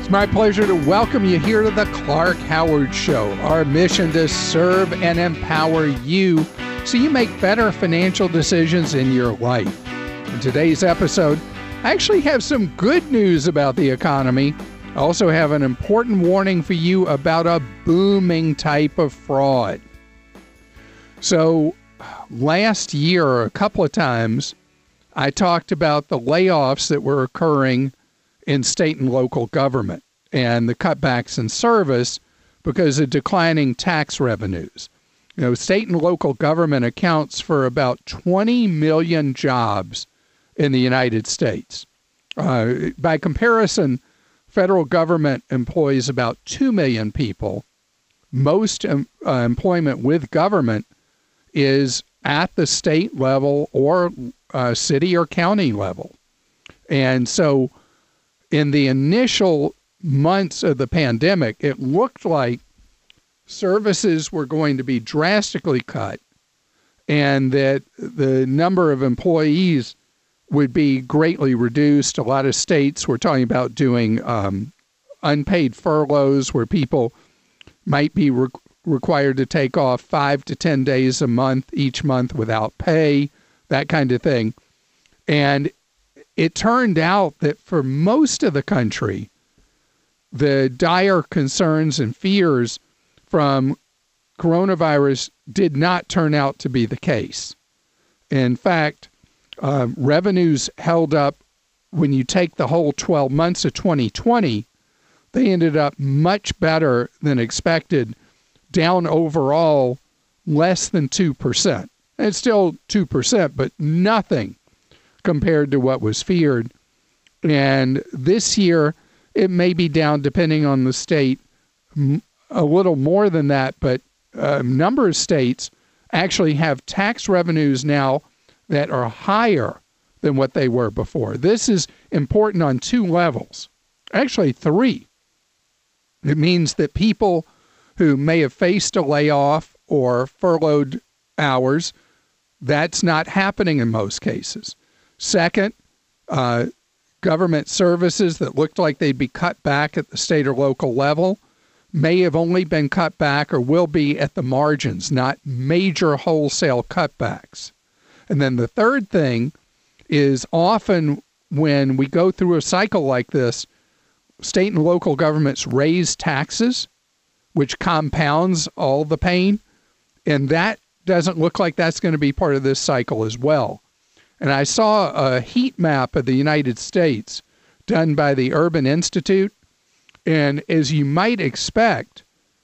It's my pleasure to welcome you here to the Clark Howard Show. Our mission to serve and empower you so you make better financial decisions in your life. In today's episode, I actually have some good news about the economy. I also have an important warning for you about a booming type of fraud. So last year, a couple of times, I talked about the layoffs that were occurring in state and local government and the cutbacks in service because of declining tax revenues. You know, state and local government accounts for about 20 million jobs in the United States. By comparison, federal government employs about 2 million people. Most employment with government is at the state level or city or county level. And so in the initial months of the pandemic, it looked like services were going to be drastically cut and that the number of employees would be greatly reduced. A lot of states were talking about doing unpaid furloughs where people might be required to take off 5 to 10 days a month, each month without pay, that kind of thing. And it turned out that for most of the country, the dire concerns and fears from coronavirus did not turn out to be the case. In fact, revenues held up when you take the whole 12 months of 2020, they ended up much better than expected, down overall less than 2%. It's still 2%, but nothing compared to what was feared. And this year, it may be down, depending on the state, a little more than that, but a number of states actually have tax revenues now that are higher than what they were before. This is important on two levels, actually three. It means that people who may have faced a layoff or furloughed hours, that's not happening in most cases. Second, government services that looked like they'd be cut back at the state or local level may have only been cut back or will be at the margins, not major wholesale cutbacks. And then the third thing is often when we go through a cycle like this, state and local governments raise taxes, which compounds all the pain. And that doesn't look like that's going to be part of this cycle as well. And I saw a heat map of the United States done by the Urban Institute. And as you might expect,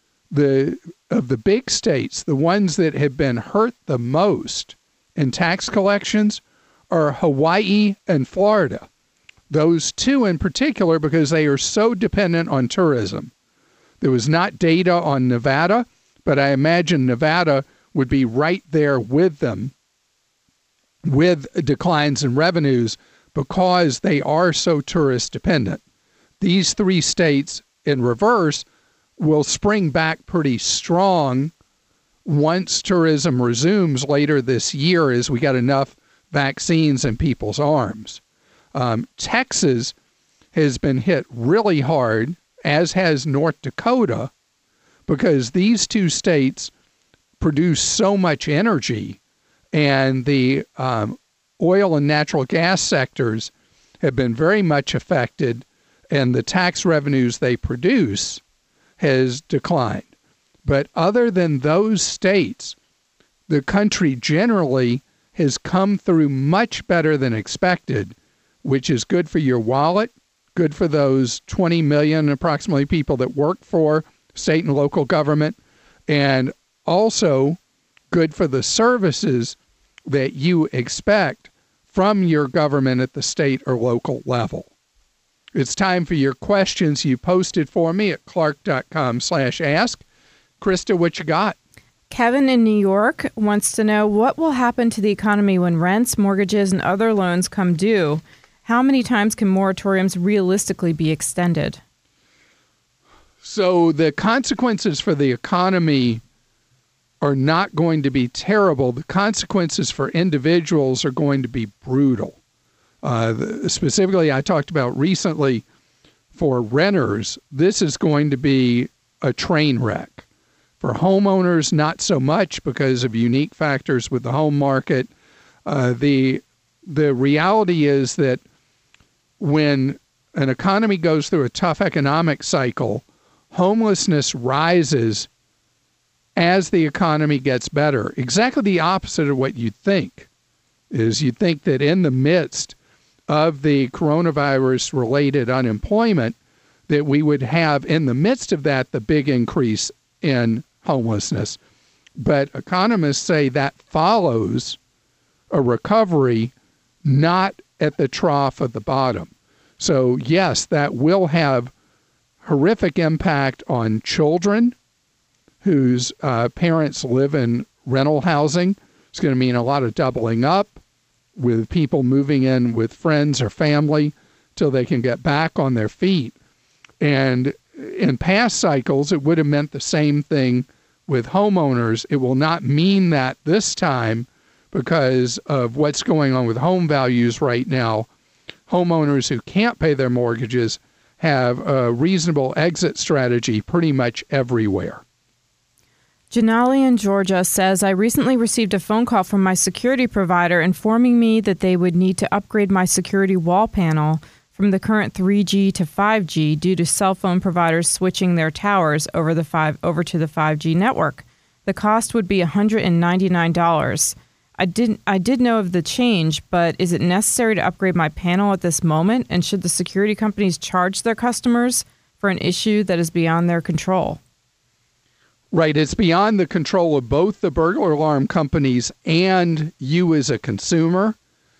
of the big states, the ones that have been hurt the most in tax collections are Hawaii and Florida. Those two in particular, because they are so dependent on tourism. There was not data on Nevada, but I imagine Nevada would be right there with them with declines in revenues because they are so tourist dependent. These three states in reverse will spring back pretty strong once tourism resumes later this year as we got enough vaccines in people's arms. Texas has been hit really hard, as has North Dakota, because these two states produce so much energy, and the oil and natural gas sectors have been very much affected, and the tax revenues they produce has declined. But other than those states, the country generally has come through much better than expected, which is good for your wallet, good for those 20 million approximately people that work for state and local government, and also good for the services that you expect from your government at the state or local level. It's time for your questions you posted for me at clark.com/ask. Krista, what you got? Kevin in New York wants to know what will happen to the economy when rents, mortgages, and other loans come due. How many times can moratoriums realistically be extended? So the consequences for the economy are not going to be terrible. The consequences for individuals are going to be brutal. Specifically, I talked about recently for renters, this is going to be a train wreck. For homeowners, not so much because of unique factors with the home market. The reality is that when an economy goes through a tough economic cycle, homelessness rises as the economy gets better. Exactly the opposite of what you'd think. Is you'd think that in the midst of the coronavirus-related unemployment, that we would have in the midst of that the big increase in homelessness. But economists say that follows a recovery not at the trough of the bottom. So yes, that will have horrific impact on children whose parents live in rental housing. It's going to mean a lot of doubling up with people moving in with friends or family till they can get back on their feet. And in past cycles, it would have meant the same thing with homeowners. It will not mean that this time because of what's going on with home values right now. Homeowners who can't pay their mortgages have a reasonable exit strategy pretty much everywhere. Janali in Georgia says, I recently received a phone call from my security provider informing me that they would need to upgrade my security wall panel from the current 3G to 5G due to cell phone providers switching their towers over to the 5G network. The cost would be $199. I did know of the change, but is it necessary to upgrade my panel at this moment? And should the security companies charge their customers for an issue that is beyond their control? Right. It's beyond the control of both the burglar alarm companies and you as a consumer.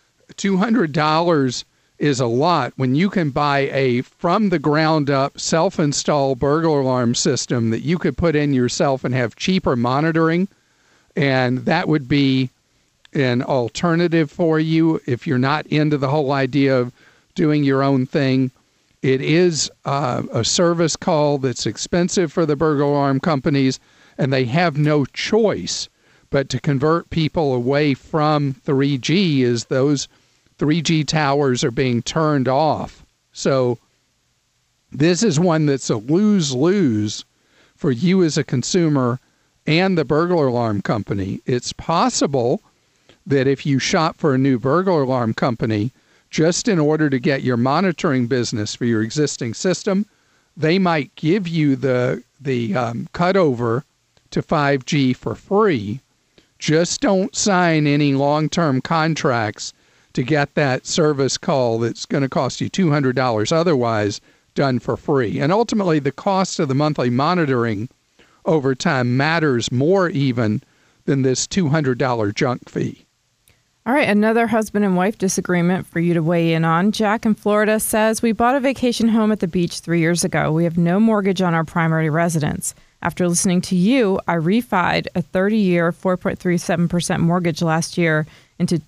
$200 is a lot when you can buy a from the ground up self-install burglar alarm system that you could put in yourself and have cheaper monitoring. And that would be an alternative for you if you're not into the whole idea of doing your own thing. It is a service call that's expensive for the burglar alarm companies, and they have no choice but to convert people away from 3G as those 3G towers are being turned off. So this is one that's a lose-lose for you as a consumer and the burglar alarm company. It's possible that if you shop for a new burglar alarm company, just in order to get your monitoring business for your existing system, they might give you the cutover to 5G for free. Just don't sign any long-term contracts to get that service call that's going to cost you $200 otherwise done for free. And ultimately, the cost of the monthly monitoring over time matters more even than this $200 junk fee. All right, another husband and wife disagreement for you to weigh in on. Jack in Florida says, we bought a vacation home at the beach 3 years ago. We have no mortgage on our primary residence. After listening to you, I refied a 30-year 4.37% mortgage last year into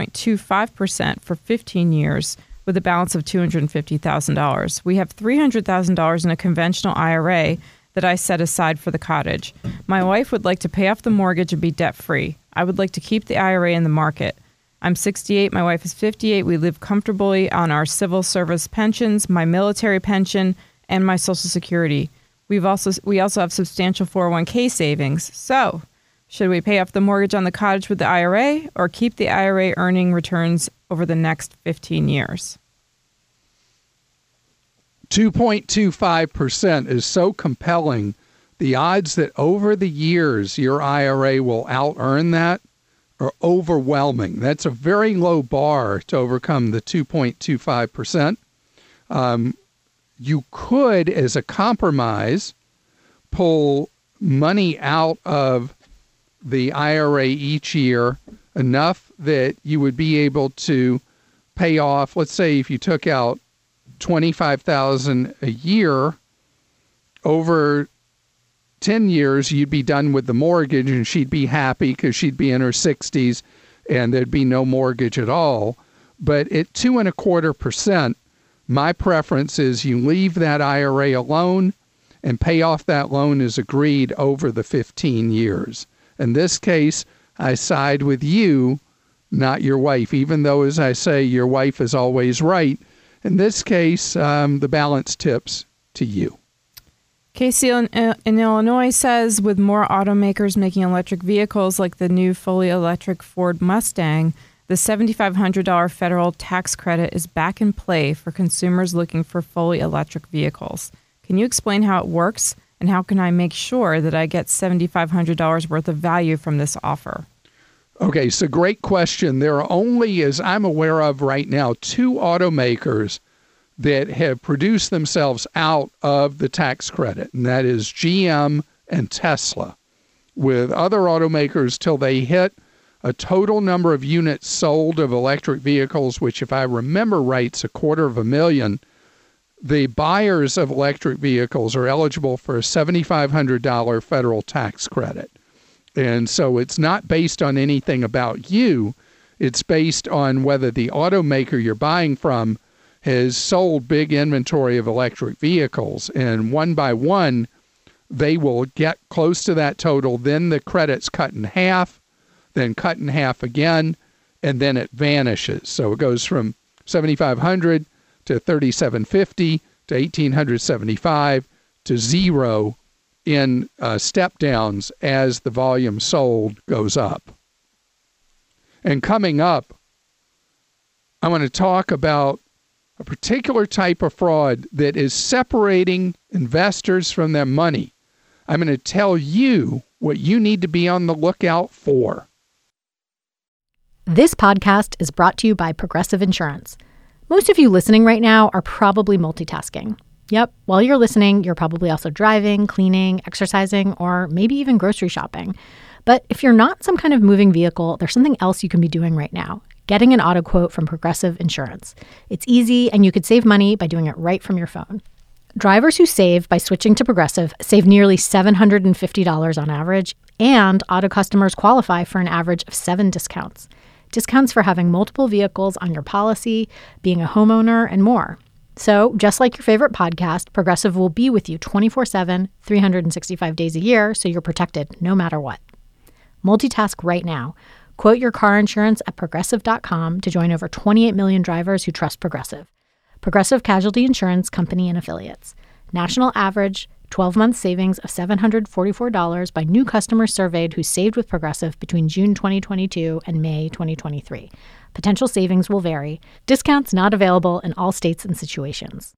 2.25% for 15 years with a balance of $250,000. We have $300,000 in a conventional IRA that I set aside for the cottage. My wife would like to pay off the mortgage and be debt-free. I would like to keep the IRA in the market. I'm 68. My wife is 58. We live comfortably on our civil service pensions, my military pension, and my Social Security. We also have substantial 401k savings. So, should we pay off the mortgage on the cottage with the IRA or keep the IRA earning returns over the next 15 years? 2.25% is so compelling. The odds that over the years your IRA will out-earn that are overwhelming. That's a very low bar to overcome the 2.25%. You could, as a compromise, pull money out of the IRA each year enough that you would be able to pay off, let's say if you took out $25,000 a year, over 10 years, you'd be done with the mortgage and she'd be happy because she'd be in her 60s and there'd be no mortgage at all. But at 2.25%, my preference is you leave that IRA alone and pay off that loan as agreed over the 15 years. In this case, I side with you, not your wife, even though, as I say, your wife is always right. In this case, the balance tips to you. Casey in Illinois says, with more automakers making electric vehicles like the new fully electric Ford Mustang, the $7,500 federal tax credit is back in play for consumers looking for fully electric vehicles. Can you explain how it works, and how can I make sure that I get $7,500 worth of value from this offer? Okay, so great question. There are only, as I'm aware of right now, 2 automakers that have produced themselves out of the tax credit, and that is GM and Tesla. With other automakers, till they hit a total number of units sold of electric vehicles, which if I remember right, is 250,000, the buyers of electric vehicles are eligible for a $7,500 federal tax credit. And so it's not based on anything about you. It's based on whether the automaker you're buying from has sold big inventory of electric vehicles. And one by one, they will get close to that total. Then the credit's cut in half, then cut in half again, and then it vanishes. So it goes from $7,500 to $3,750 to $1,875 to zero in step downs as the volume sold goes up. And coming up, I want to talk about a particular type of fraud that is separating investors from their money. I'm going to tell you what you need to be on the lookout for. This podcast is brought to you by Progressive Insurance. Most of you listening right now are probably multitasking. Yep, while you're listening, you're probably also driving, cleaning, exercising, or maybe even grocery shopping. But if you're not some kind of moving vehicle, there's something else you can be doing right now. Getting an auto quote from Progressive Insurance. It's easy, and you could save money by doing it right from your phone. Drivers who save by switching to Progressive save nearly $750 on average, and auto customers qualify for an average of 7 discounts. Discounts for having multiple vehicles on your policy, being a homeowner, and more. So, just like your favorite podcast, Progressive will be with you 24/7, 365 days a year, so you're protected no matter what. Multitask right now. Quote your car insurance at Progressive.com to join over 28 million drivers who trust Progressive. Progressive Casualty Insurance Company and Affiliates. National average 12-month savings of $744 by new customers surveyed who saved with Progressive between June 2022 and May 2023. Potential savings will vary. Discounts not available in all states and situations.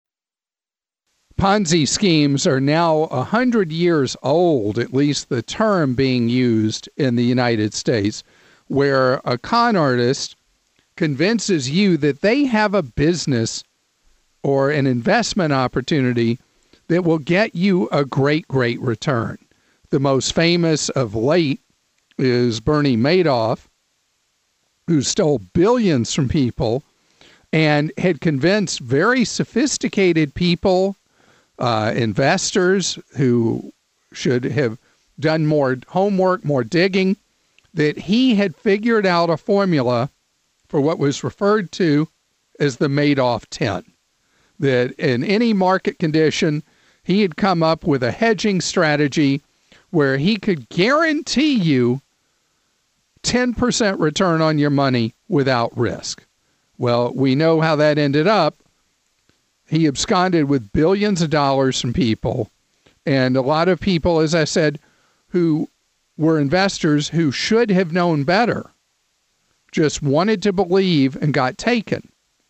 Ponzi schemes are now 100 years old, at least the term being used in the United States, where a con artist convinces you that they have a business or an investment opportunity that will get you a great, great return. The most famous of late is Bernie Madoff, who stole billions from people and had convinced very sophisticated people, investors who should have done more homework, more digging, that he had figured out a formula for what was referred to as the Madoff 10. That in any market condition, he had come up with a hedging strategy where he could guarantee you 10% return on your money without risk. Well, we know how that ended up. He absconded with billions of dollars from people. And a lot of people, as I said, who were investors who should have known better, just wanted to believe and got taken.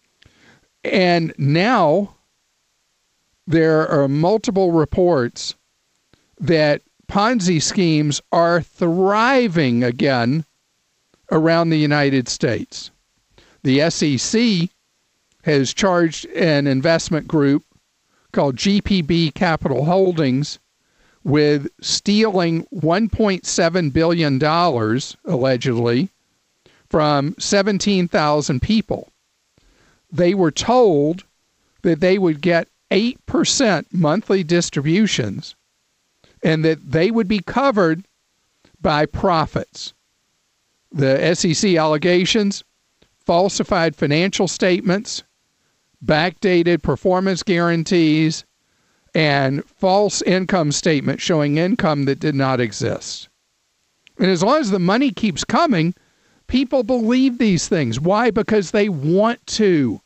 And now there are multiple reports that Ponzi schemes are thriving again around the United States. The SEC has charged an investment group called GPB Capital Holdings with stealing $1.7 billion, allegedly, from 17,000 people. They were told that they would get 8% monthly distributions and that they would be covered by profits. The SEC allegations: falsified financial statements, backdated performance guarantees, and false income statements showing income that did not exist. And as long as the money keeps coming, people believe these things. Why? Because they want to.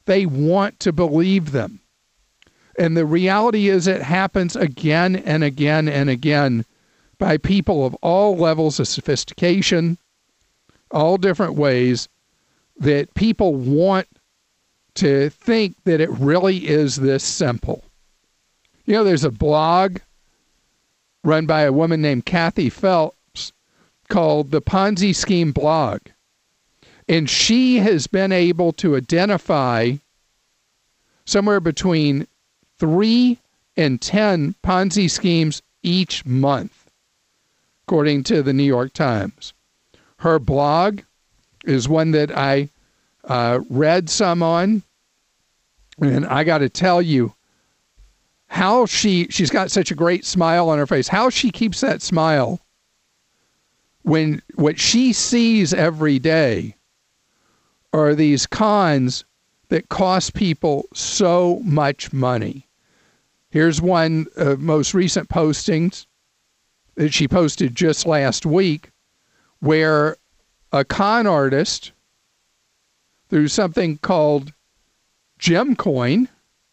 they want to believe them. And the reality is it happens again and again and again by people of all levels of sophistication, all different ways, that people want to think that it really is this simple. You know, there's a blog run by a woman named Kathy Phelps called the Ponzi Scheme Blog. And she has been able to identify somewhere between 3 and 10 Ponzi schemes each month, according to the New York Times. Her blog is one that I read some on, and I got to tell you how she's got such a great smile on her face, how she keeps that smile when what she sees every day are these cons that cost people so much money. Here's one of most recent postings that she posted just last week, where a con artist, through something called Gemcoin,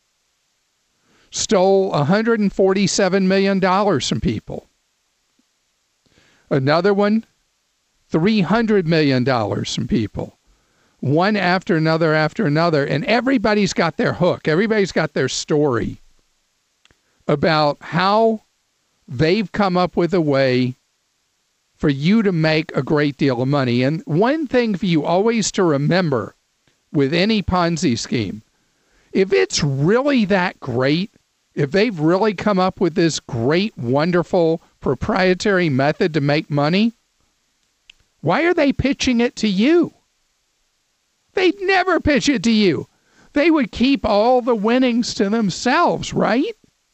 stole $147 million from people. Another one, $300 million from people. One after another after another. And everybody's got their hook. Everybody's got their story about how they've come up with a way for you to make a great deal of money. And one thing for you always to remember with any Ponzi scheme, if it's really that great, if they've really come up with this great, wonderful, proprietary method to make money, why are they pitching it to you? They'd never pitch it to you. They would keep all the winnings to themselves, right?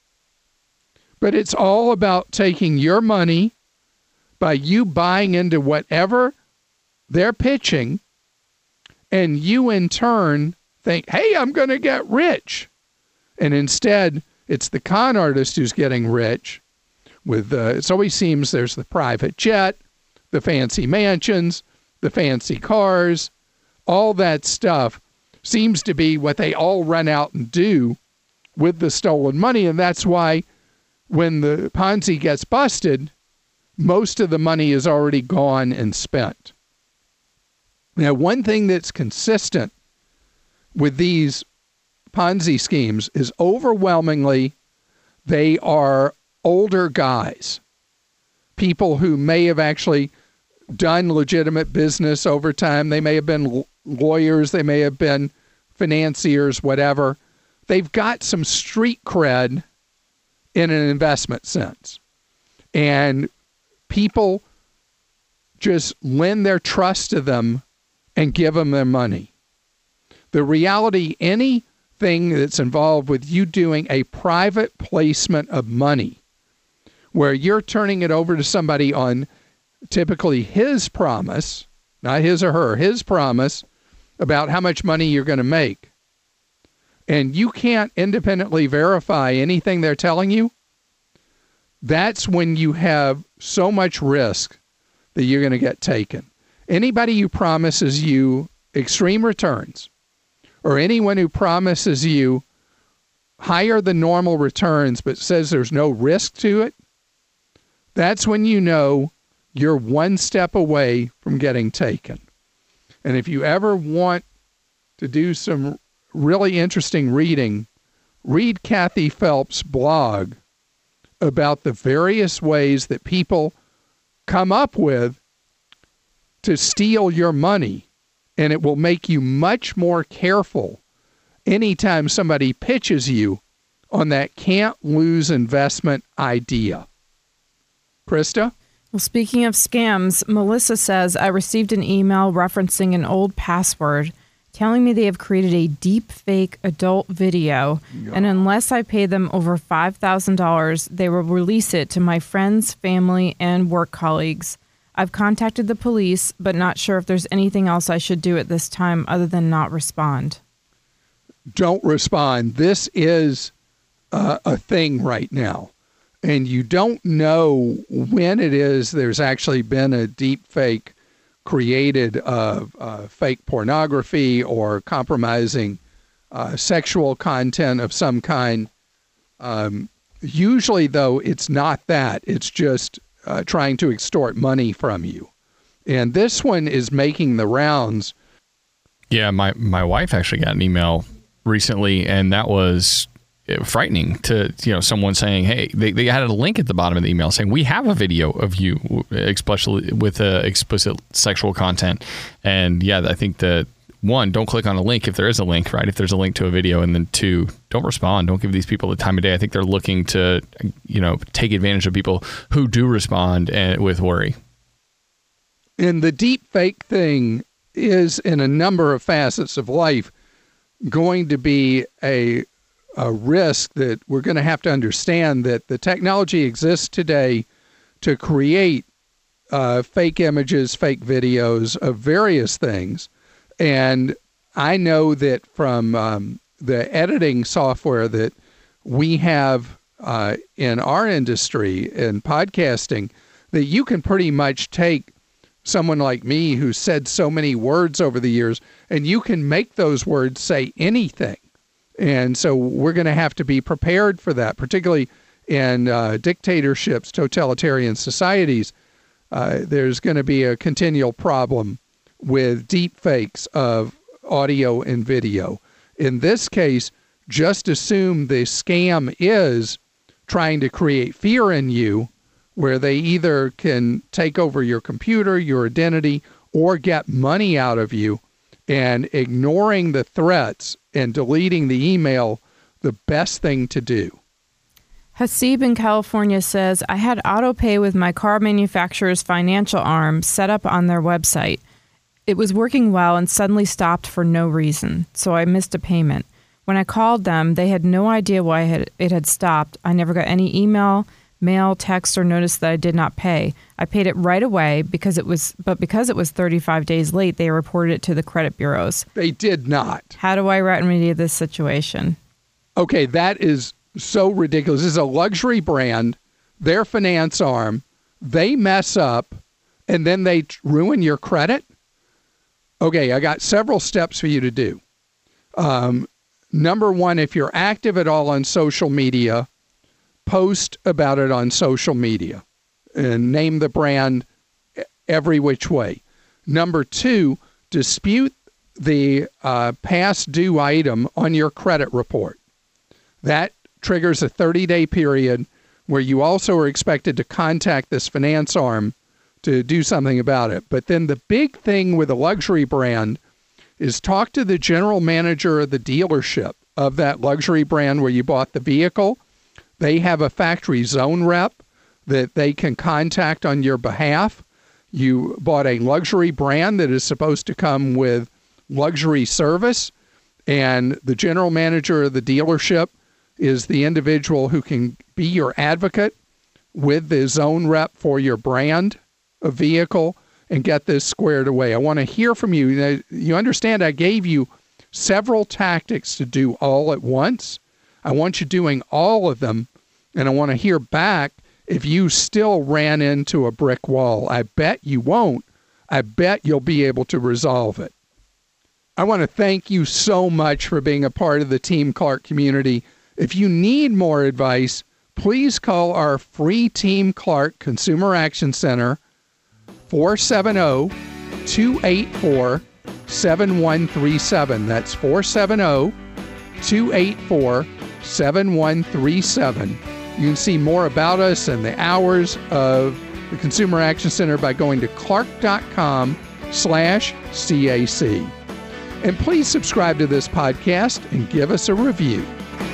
But it's all about taking your money by you buying into whatever they're pitching, and you in turn think, hey, I'm going to get rich. And instead, it's the con artist who's getting rich. With it always seems there's the private jet, the fancy mansions, the fancy cars, all that stuff seems to be what they all run out and do with the stolen money. And that's why when the Ponzi gets busted, most of the money is already gone and spent. Now, one thing that's consistent with these Ponzi schemes is overwhelmingly they are older guys, people who may have actually done legitimate business over time. They may have been lawyers, they may have been financiers, whatever. They've got some street cred in an investment sense. And people just lend their trust to them and give them their money. The reality, anything that's involved with you doing a private placement of money, where you're turning it over to somebody on typically his promise, not his or her, his promise about how much money you're going to make, and you can't independently verify anything they're telling you, that's when you have so much risk that you're going to get taken. Anybody who promises you extreme returns, or anyone who promises you higher than normal returns but says there's no risk to it, that's when you know you're one step away from getting taken. And if you ever want to do some really interesting reading, read Kathy Phelps' blog about the various ways that people come up with to steal your money, and it will make you much more careful anytime somebody pitches you on that can't lose investment idea. Krista? Well, speaking of scams, Melissa says, I received an email referencing an old password telling me they have created a deep fake adult video, and unless I pay them over $5,000, they will release it to my friends, family, and work colleagues. I've contacted the police, but not sure if there's anything else I should do at this time other than not respond. Don't respond. This is a thing right now. And you don't know when it is there's actually been a deep fake created of fake pornography or compromising sexual content of some kind. Usually, though, it's not that. It's just trying to extort money from you. And this one is making the rounds. Yeah, my wife actually got an email recently, and that was frightening to, someone saying, hey, they added a link at the bottom of the email saying, we have a video of you, especially with explicit sexual content. And yeah, I think that, one, don't click on a link if there is a link, right? If there's a link to a video. And then two, don't respond. Don't give these people the time of day. I think they're looking to, take advantage of people who do respond with worry. And the deep fake thing is, in a number of facets of life, going to be a risk that we're going to have to understand, that the technology exists today to create fake images, fake videos of various things. And I know that from the editing software that we have in our industry, in podcasting, that you can pretty much take someone like me who said so many words over the years, and you can make those words say anything. And so we're going to have to be prepared for that, particularly in dictatorships, totalitarian societies. There's going to be a continual problem with deep fakes of audio and video. In this case, just assume the scam is trying to create fear in you, where they either can take over your computer, your identity, or get money out of you. And ignoring the threats and deleting the email, the best thing to do. Hasib in California says, I had autopay with my car manufacturer's financial arm set up on their website. It was working well and suddenly stopped for no reason, so I missed a payment. When I called them, they had no idea why it had stopped. I never got any email, mail, text, or notice that I did not pay. I paid it right away because it was 35 days late, they reported it to the credit bureaus. They did not. How do I remedy this situation? Okay, that is so ridiculous. This is a luxury brand, their finance arm. They mess up, and then they ruin your credit? Okay, I got several steps for you to do. Number one, if you're active at all on social media, post about it on social media and name the brand every which way. Number two, dispute the past due item on your credit report. That triggers a 30-day period where you also are expected to contact this finance arm to do something about it. But then the big thing with a luxury brand is talk to the general manager of the dealership of that luxury brand where you bought the vehicle. They have a factory zone rep that they can contact on your behalf. You bought a luxury brand that is supposed to come with luxury service, and the general manager of the dealership is the individual who can be your advocate with the zone rep for your brand of vehicle and get this squared away. I want to hear from you. You understand I gave you several tactics to do all at once. I want you doing all of them, and I want to hear back if you still ran into a brick wall. I bet you won't. I bet you'll be able to resolve it. I want to thank you so much for being a part of the Team Clark community. If you need more advice, please call our free Team Clark Consumer Action Center, 470-284-7137. That's 470-284-7137. You can see more about us and the hours of the Consumer Action Center by going to clark.com/CAC. And please subscribe to this podcast and give us a review.